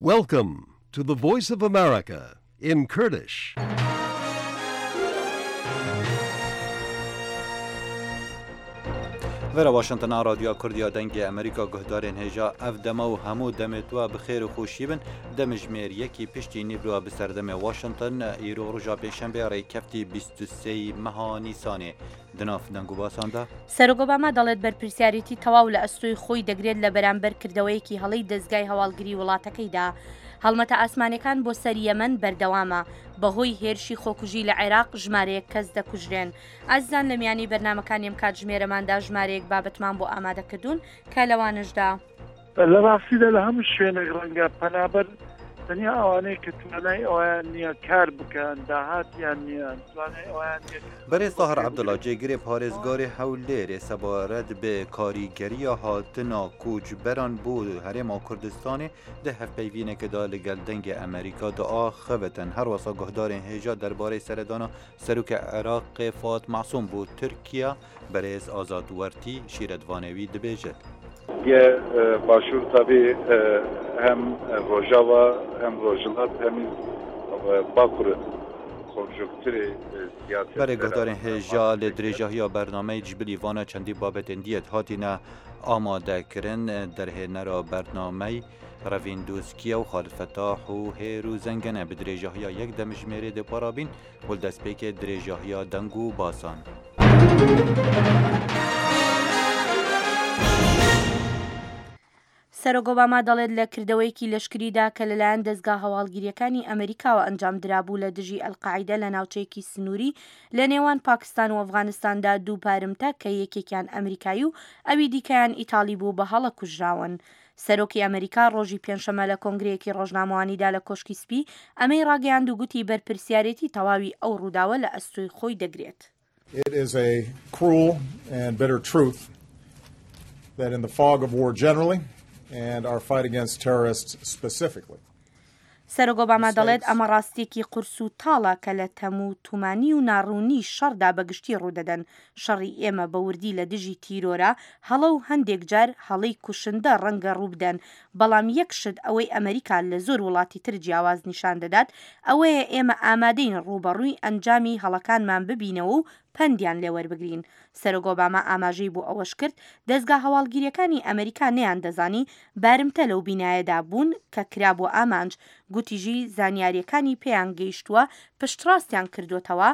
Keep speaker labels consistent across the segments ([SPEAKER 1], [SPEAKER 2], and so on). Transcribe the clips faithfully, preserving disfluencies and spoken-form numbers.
[SPEAKER 1] Welcome to the Voice of America in Kurdish.
[SPEAKER 2] ورا واشنطن رادیو کردیا دنگ امریکا گهدارین هجا اف دما و همو دمتوا بخیر و خوشی بن دمجمیر یکی پشتی نیبرو بسردم واشنطن ایرو روژا پیشنبه رای کفتی بیست و سه مها نیسانه دناف دنگو باساندا
[SPEAKER 3] سەرۆک ئۆباما دەڵێت بەرپرسیارەتی تەواو لە ئەستۆی خۆی دەگرێت لە بەرامبەر کردەوەیەکی هەڵەی دەستگای هەواڵگری وڵاتەکەیدا. هەڵمەتە ئاسمانیەکان بۆ سەر یەمەن بەردەوامە بەهۆی هێرشی خۆکوژی لە عێراق ژمارەیەک کەس دەکوژرێن. ئازیزان لە میانی بەرنامەکانی ئەم کات ژمێرەماندا ژمارەیەک بابەتمان بۆ ئامادەکردوون کە لەوانشدا
[SPEAKER 4] لە ڕاستیدا لە هەموو شوێنێک ڕەنگە پەنابەر تەنیا ئەوانەیە کە توانای ئەویان نییە کار بکەن داهاتیان نییە توانای ئەویان
[SPEAKER 2] بەرێز تاهر عەبدوڵڵا جێگرێ پارێزگاری هەولێرێ سەبارەت بە کاریگەریە هاتنا کوچبەران بۆ هەرێما کوردستانی دە هەفپەیوینێکدا لەگەڵ دەنگی ئەمریکا دعا خەبەتن هەروەسا گۆهدارên هێژا دەربارەی سەردانا سەرۆکە عێراقê فات مەعسووم بۆ تورکیا بەرێز ئازاد وەرتی شیرەتوانەوی دەبێژێت.
[SPEAKER 5] یه باشور tabii hem Rojava hem Rojava hem Bakur konjonktüre siyasi.
[SPEAKER 2] برای گهدارین هجا لدرجه‌های برنامه جبلی وانا چندی بابت اندیت هاتینا آماده کردن در هنرا برنامه روین دوسکیا و خالد فتاح و هیرو زنگنه به درجه‌های یک دمجمره د پارابین ول دسپیک درجه‌های دنگو باسان.
[SPEAKER 3] سەرۆک ئۆباما دەڵێت لە کردەوەیەکی لەشکریدا کە لەلایەن دەستگا هەواڵگیریەکانی ئەمریکاوە ئەنجام درابوو لە دژی ئەلقاعیدە لە ناوچەیەکی سنووری لە نێوان پاکستان و ئەفغانستاندا دوو پارمتە کە یەکێکیان ئەمریکایی و ئەوی دیکەیان ئیتاڵی بوو بە هەڵە کوژراون. سەرۆکی ئەمریکا ڕۆژی پێنجشەمە لە کۆنگرەیەکی ڕۆژنامەوانیدا لە کۆشکی سپی ئەمەی ڕاگەیاند و گوتی بەرپرسیارەتی تەواوی ئەو ڕووداوە لە ئەستۆی خۆی دەگرێت.
[SPEAKER 6] It is a cruel and bitter truth that in the fog of war generally and our fight against terrorists specifically.
[SPEAKER 3] سەرۆک ئۆباما دەڵێت ئەمە ڕاستێکی قورس و تاڵە کە لە تەموو تومانی و ناڕوونی شەڕدا بەگشتی ڕوودەدەن. شەڕی ئێمە بە وردی لە دژی تیرۆرە هەڵە و هەندێک جار هەڵەی کوشندە ڕەنگە ڕووبدەن، بەڵام یەک شت ئەوەی ئەمریکا لە زۆر وڵاتی تر جیاواز نیشان دەدات ئەوەیە ئێمە ئامادەین ڕوبەڕووی ئەنجامی هەڵەکانمان ببینەوە و پەندیان لێوەربگرین. سەرۆک ئۆباما ئاماژەی بۆ ئەوەش کرد دەستگا هەواڵگیریەکانی ئەمریکا نەیان دەزانی بارمتە لەو بینایەدا بوون کە کرا بۆ ئامانج. گوتیژی زانیاریەکانی پێیان گەیشتووە پشتڕاستیان کردوتەوە.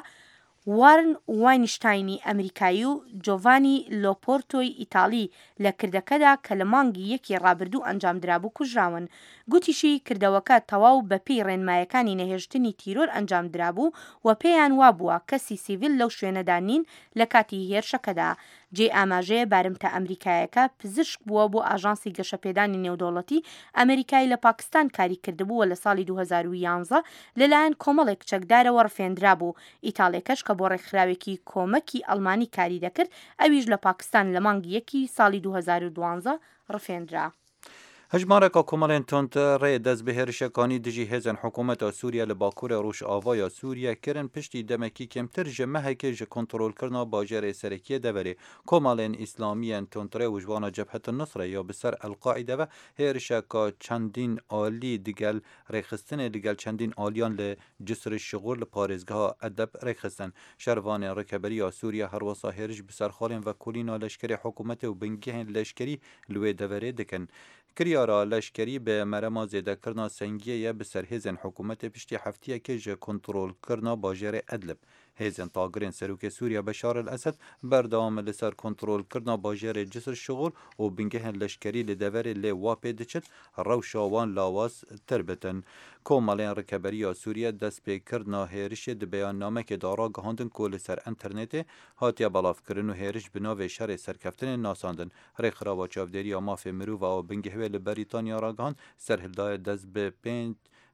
[SPEAKER 3] وارن واینشتاینی ئەمریکایی و جۆڤانی لۆپۆرتۆی ئیتاڵی لە کردەکەدا کە لە مانگی یەکی ڕابردوو ئەنجام درابوو کوژراون. گوتیشی کردەوەکە تەواو بەپێی ڕێنمایەکانی نەهێشتنی تیرۆر ئەنجام درابوو و پێیان وابووە کەسی سیڤیل لەو شوێنەدا نین لە کاتی هێرشەکەدا. جێ ئاماژەیە بارمتە ئەمریکایەکە پزیشک بووە بۆ ئاژانسی گەشەپێدانی نێودەوڵەتی ئەمریکای لە پاکستان کاری کردبووە لە ساڵی دوو هەزار و یانزە لەلایەن کۆمەڵێک چەکدارەوە ڕفێنرا بوو. ئیتاڵێکەش کە بۆ ڕێکخراوێکی کۆمەکی ئەڵمانی کاری دەکرد ئەویش لە پاکستان لە مانگی یەکی ساڵی دوو هەزار و دوانزە ڕفێنرا.
[SPEAKER 2] هەژمارێکا کۆمەڵێن تۆنتەڕێ دەست بە هێرشەکانی دژی هێزن حکوومەتە سووریا لە باکوورە ڕۆژ ئاوایە سووریا کردن پشتی دەمەکی کەمتر ژە مەهەکێ ژە کۆنتڕۆلکردنەوە باژێرە سەرەکیە دەبەرێ کۆمەڵێن ئیسلامیان تۆنتڕێ وژوانە جەبهەتە نوسرە یا بەسەر ئەلقاعیدەوە هێرشەکە چەندین ئالی دیگەل ڕێخستنێ دیگەل چەندین ئالیان لە جسر شغور لە پارێزگاها ئەدەب ڕێخستن شەروانێن ڕێکەبەریە سووریا هەروەسا هێرش بەسەرخۆڵێن و کولینە لەشکری حکوومەتە و بنگەهێن لەشکری لوێ دەبەرێ دەکەن. کریارا لشکری به مرما زیده کرنا سنگیه به سر هیزن حکومت پشتی هفتیه که جه کنترول کرنا باجر ادلب. هیزن تاگرین سروک سوریا بشار الاسد بردام لسر کنترول کرنا باجر جسر شغل و بنگه لشکری لدور لی واپی دچت روشاوان لاواز تربتن. کومالین رکبری سوریه دست به کرنا هیرش د بیان نامه که دارا گهاندن کل سر انترنت هاتیا بلاف کرن و هیرش بناو شر سرکفتن ناساندن ریخ را با چاودری ماف مرو و بنگه ویل بریتانیا را گهاند سر هلدای دست به پنج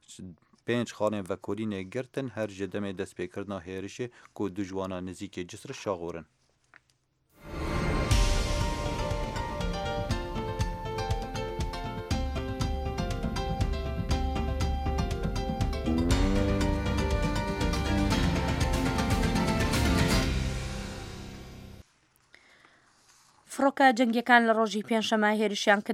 [SPEAKER 2] پنج خانه و کلین گرتن هر جدم دست به کرنا هیرش کو دجوانا نزیک جسر شاغورن.
[SPEAKER 3] فڕۆکە جەنگیەکان لە ڕۆژی پێنجشەمە هێرشیان کرد